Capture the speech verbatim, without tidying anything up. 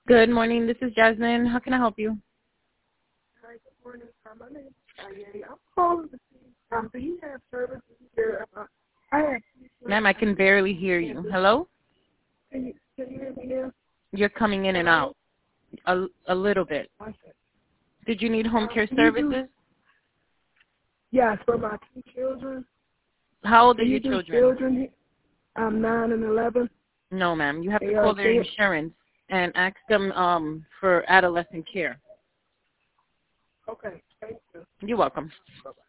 Good morning. This is Jasmine. How can I help you? Hi, good morning. Uh, my name is Ayay. I'm calling to see, um, do you have services here? Uh, I have. Ma'am, I can barely hear you. Hello? Can you, can you hear me now? You're coming in and out a, a little bit. Did you need home Um, care do you do, services? yes, for my two children. How old Do are you your do children? children? Um, nine and eleven. No, ma'am. You have They to are call their they, insurance and ask them um, for adolescent care. okay, thank you. You're welcome. Bye-bye.